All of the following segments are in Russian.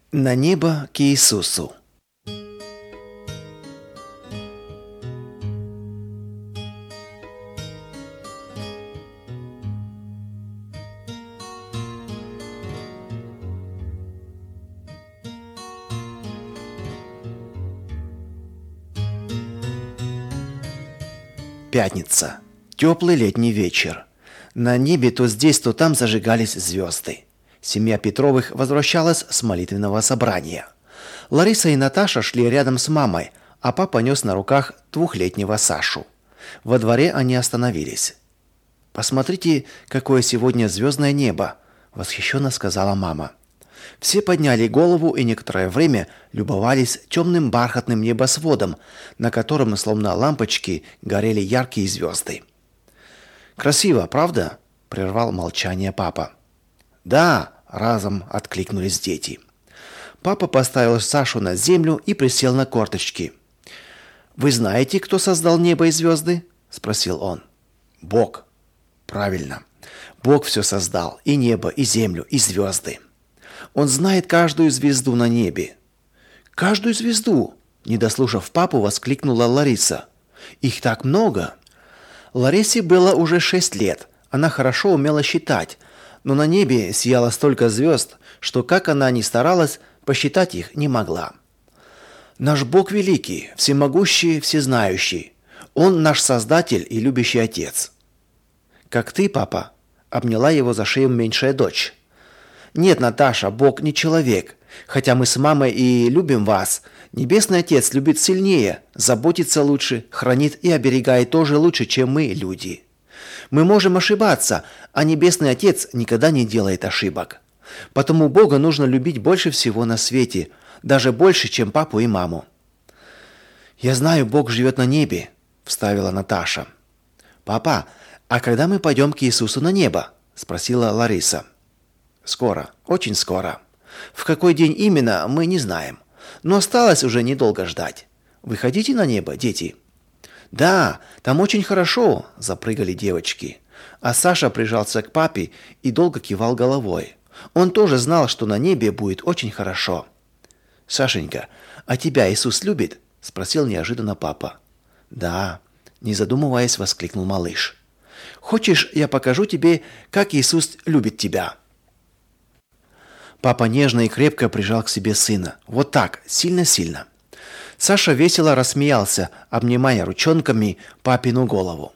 На небо к Иисусу. Пятница. Теплый летний вечер. На небе то здесь, то там зажигались звезды. Семья Петровых возвращалась с молитвенного собрания. Лариса и Наташа шли рядом с мамой, а папа нес на руках двухлетнего Сашу. Во дворе они остановились. «Посмотрите, какое сегодня звездное небо!» – восхищенно сказала мама. Все подняли голову и некоторое время любовались темным бархатным небосводом, на котором, словно лампочки, горели яркие звезды. «Красиво, правда?» – прервал молчание папа. «Да!» – разом откликнулись дети. Папа поставил Сашу на землю и присел на корточки. «Вы знаете, кто создал небо и звезды?» – спросил он. «Бог». «Правильно. Бог все создал, и небо, и землю, и звезды. Он знает каждую звезду на небе». «Каждую звезду?» – не дослушав папу, воскликнула Лариса. «Их так много!» Ларисе было уже 6 лет. Она хорошо умела считать, но на небе сияло столько звезд, что, как она ни старалась, посчитать их не могла. «Наш Бог великий, всемогущий, всезнающий. Он наш Создатель и любящий Отец». «Как ты, папа?» – обняла его за шею меньшая дочь. «Нет, Наташа, Бог не человек. Хотя мы с мамой и любим вас, Небесный Отец любит сильнее, заботится лучше, хранит и оберегает тоже лучше, чем мы, люди. Мы можем ошибаться, а Небесный Отец никогда не делает ошибок. Потому Бога нужно любить больше всего на свете, даже больше, чем папу и маму». «Я знаю, Бог живет на небе», – вставила Наташа. «Папа, а когда мы пойдем к Иисусу на небо?» – спросила Лариса. «Скоро, очень скоро. В какой день именно, мы не знаем. Но осталось уже недолго ждать. Вы хотите на небо, дети?» «Да, там очень хорошо», – запрыгали девочки. А Саша прижался к папе и долго кивал головой. Он тоже знал, что на небе будет очень хорошо. «Сашенька, а тебя Иисус любит?» – спросил неожиданно папа. «Да», – не задумываясь, воскликнул малыш. «Хочешь, я покажу тебе, как Иисус любит тебя?» Папа нежно и крепко прижал к себе сына. Вот так, сильно-сильно. Саша весело рассмеялся, обнимая ручонками папину голову.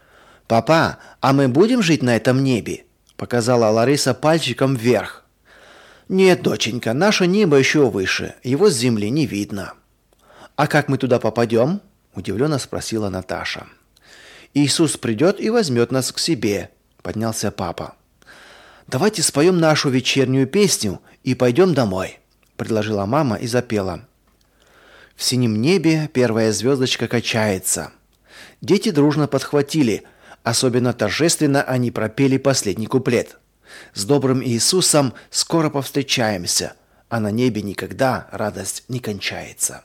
«Папа, а мы будем жить на этом небе?» – показала Лариса пальчиком вверх. «Нет, доченька, наше небо еще выше, его с земли не видно». «А как мы туда попадем?» – удивленно спросила Наташа. «Иисус придет и возьмет нас к себе», – поднялся папа. «Давайте споем нашу вечернюю песню и пойдем домой», – предложила мама и запела. «В синем небе первая звездочка качается». Дети дружно подхватили, особенно торжественно они пропели последний куплет. «С добрым Иисусом скоро повстречаемся, а на небе никогда радость не кончается».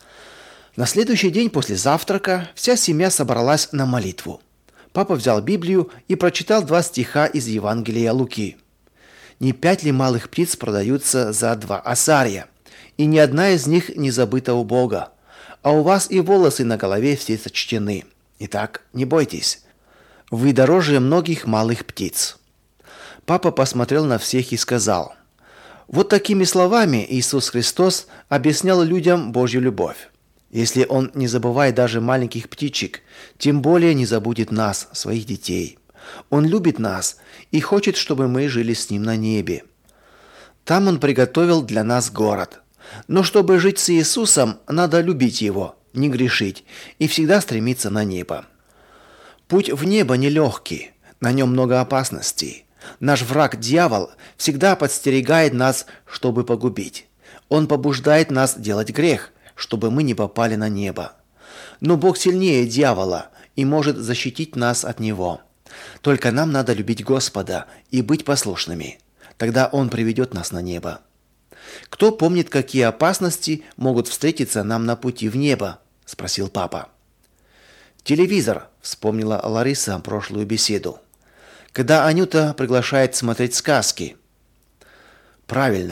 На следующий день после завтрака вся семья собралась на молитву. Папа взял Библию и прочитал 2 стиха из Евангелия Луки. «Не 5 ли малых птиц продаются за 2 осария, и ни одна из них не забыта у Бога, а у вас и волосы на голове все сочтены. Итак, не бойтесь, вы дороже многих малых птиц». Папа посмотрел на всех и сказал: «Вот такими словами Иисус Христос объяснял людям Божью любовь. Если Он не забывает даже маленьких птичек, тем более не забудет нас, своих детей. Он любит нас и хочет, чтобы мы жили с Ним на небе. Там Он приготовил для нас город. Но чтобы жить с Иисусом, надо любить Его, не грешить и всегда стремиться на небо. Путь в небо нелегкий, на нем много опасностей. Наш враг, дьявол, всегда подстерегает нас, чтобы погубить. Он побуждает нас делать грех, чтобы мы не попали на небо. Но Бог сильнее дьявола и может защитить нас от него. Только нам надо любить Господа и быть послушными. Тогда Он приведет нас на небо. Кто помнит, какие опасности могут встретиться нам на пути в небо?» – спросил папа. «Телевизор», – вспомнила Лариса прошлую беседу. «Когда Анюта приглашает смотреть сказки». «Правильно.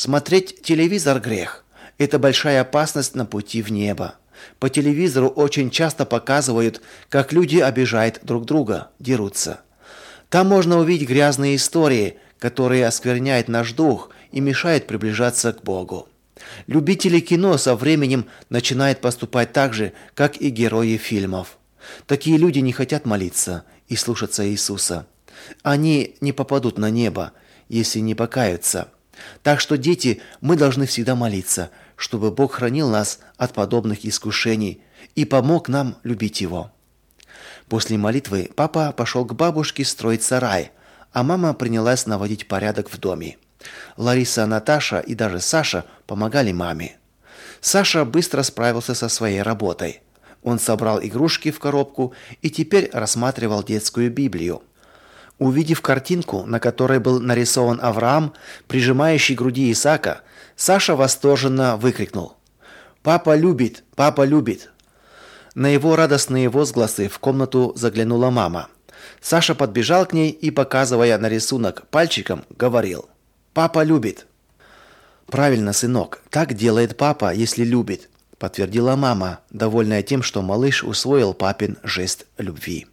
Смотреть телевизор – грех. Это большая опасность на пути в небо. По телевизору очень часто показывают, как люди обижают друг друга, дерутся. Там можно увидеть грязные истории, которые оскверняют наш дух и мешают приближаться к Богу. Любители кино со временем начинают поступать так же, как и герои фильмов. Такие люди не хотят молиться и слушаться Иисуса. Они не попадут на небо, если не покаются. Так что, дети, мы должны всегда молиться, чтобы Бог хранил нас от подобных искушений и помог нам любить Его. После молитвы папа пошел к бабушке строить сарай, а мама принялась наводить порядок в доме. Лариса, Наташа и даже Саша помогали маме. Саша быстро справился со своей работой. Он собрал игрушки в коробку и теперь рассматривал детскую Библию. Увидев картинку, на которой был нарисован Авраам, прижимающий к груди Исаака, Саша восторженно выкрикнул: «Папа любит! Папа любит!» На его радостные возгласы в комнату заглянула мама. Саша подбежал к ней и, показывая на рисунок пальчиком, говорил: «Папа любит!» «Правильно, сынок, так делает папа, если любит», подтвердила мама, довольная тем, что малыш усвоил папин жест любви.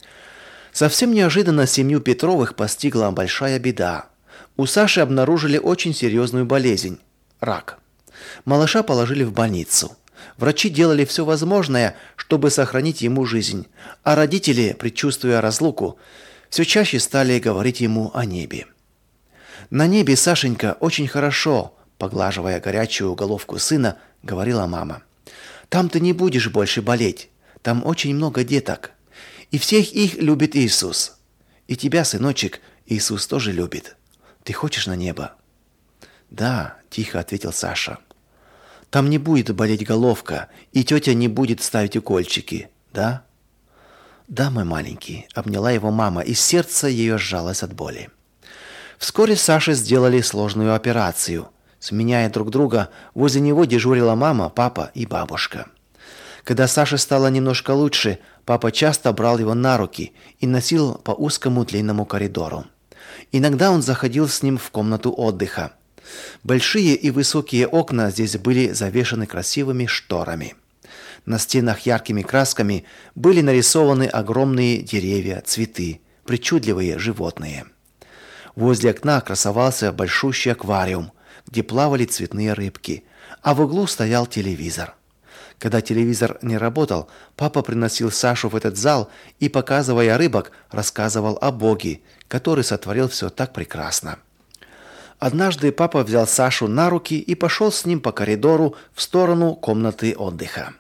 Совсем неожиданно семью Петровых постигла большая беда. У Саши обнаружили очень серьезную болезнь – рак. Малыша положили в больницу. Врачи делали все возможное, чтобы сохранить ему жизнь, а родители, предчувствуя разлуку, все чаще стали говорить ему о небе. «На небе, Сашенька, очень хорошо», – поглаживая горячую головку сына, говорила мама. «Там ты не будешь больше болеть. Там очень много деток. И всех их любит Иисус. И тебя, сыночек, Иисус тоже любит. Ты хочешь на небо?» «Да», – тихо ответил Саша. «Там не будет болеть головка, и тетя не будет ставить укольчики, да?» «Да, мой маленький», – обняла его мама, и сердце ее сжалось от боли. Вскоре Саше сделали сложную операцию. Сменяя друг друга, возле него дежурила мама, папа и бабушка. Когда Саше стало немножко лучше, папа часто брал его на руки и носил по узкому длинному коридору. Иногда он заходил с ним в комнату отдыха. Большие и высокие окна здесь были завешаны красивыми шторами. На стенах яркими красками были нарисованы огромные деревья, цветы, причудливые животные. Возле окна красовался большущий аквариум, где плавали цветные рыбки, а в углу стоял телевизор. Когда телевизор не работал, папа приносил Сашу в этот зал и, показывая рыбок, рассказывал о Боге, который сотворил все так прекрасно. Однажды папа взял Сашу на руки и пошел с ним по коридору в сторону комнаты отдыха.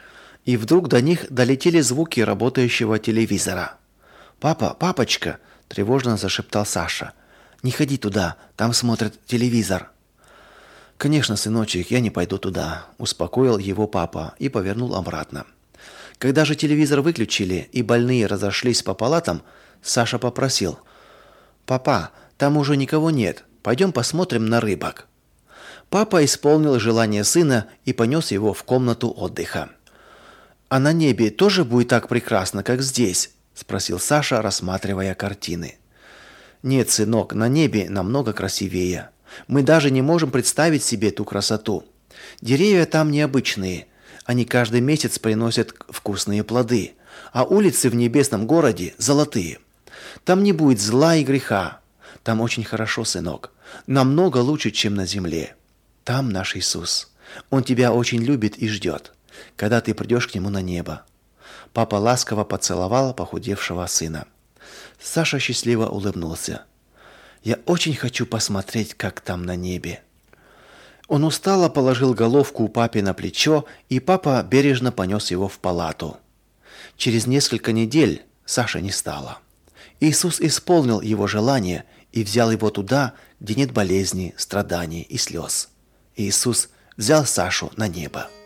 И вдруг до них долетели звуки работающего телевизора. «Папа, папочка!» – тревожно зашептал Саша. «Не ходи туда, там смотрят телевизор». «Конечно, сыночек, я не пойду туда», – успокоил его папа и повернул обратно. Когда же телевизор выключили и больные разошлись по палатам, Саша попросил: «Папа, там уже никого нет, пойдем посмотрим на рыбок». Папа исполнил желание сына и понес его в комнату отдыха. «А на небе тоже будет так прекрасно, как здесь?» – спросил Саша, рассматривая картины. «Нет, сынок, на небе намного красивее. Мы даже не можем представить себе ту красоту. Деревья там необычные. Они каждый месяц приносят вкусные плоды, а улицы в небесном городе золотые. Там не будет зла и греха. Там очень хорошо, сынок. Намного лучше, чем на земле. Там наш Иисус. Он тебя очень любит и ждет, когда ты придешь к Нему на небо». Папа ласково поцеловал похудевшего сына. Саша счастливо улыбнулся. «Я очень хочу посмотреть, как там на небе». Он устало положил головку папе на плечо, и папа бережно понес его в палату. Через несколько недель Саши не стало. Иисус исполнил его желание и взял его туда, где нет болезни, страданий и слез. Иисус взял Сашу на небо.